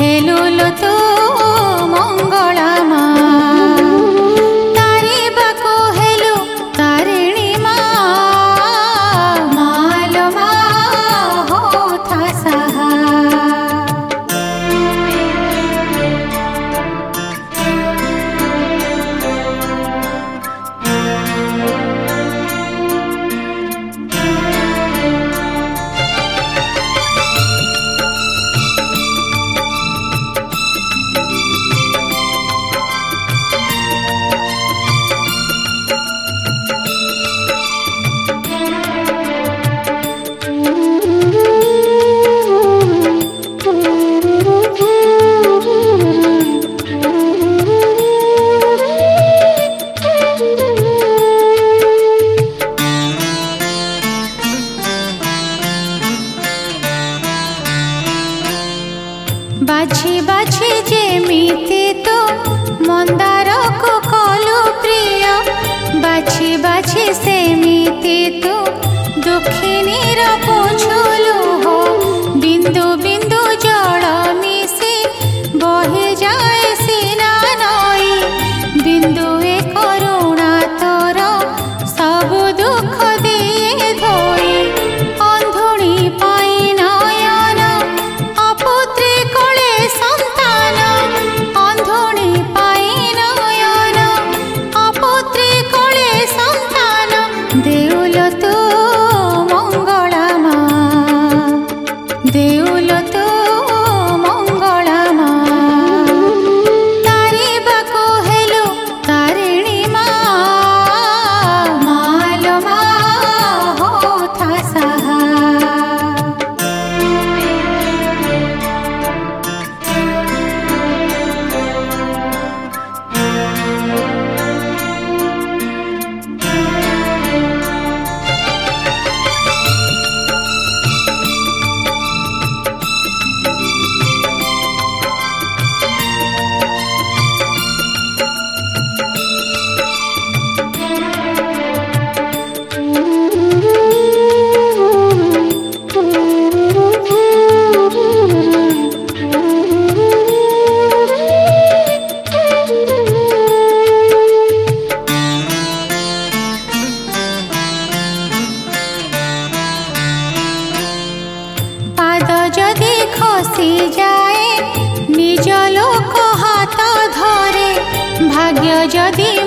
हेलु लो तो मंगला मा तारी बाको हेलु तारिणी मा मालो मा हो था सहा बाछी बाछी जेमिति तो मंदार को कलु प्रिय बाछी बाछी सेमिति तो दुखिनी पोछुलु हो बिंदु बिंदु जल मिसी बहि जाए सीना नई बिंदु ए करुणा तोर सब दुख दिए धोई अंधुणी पाई नयन अपुत्री कोले संतान अंधुणी पाई नयन अपुत्री कोले संतान देउल तो मंगला मा देउल तो मंगला मा तारी बाको हेलु तारिणी मा मालो मा हो था सहा जदि खसी जाए निज लोक हाथ धरे भाग्य जदि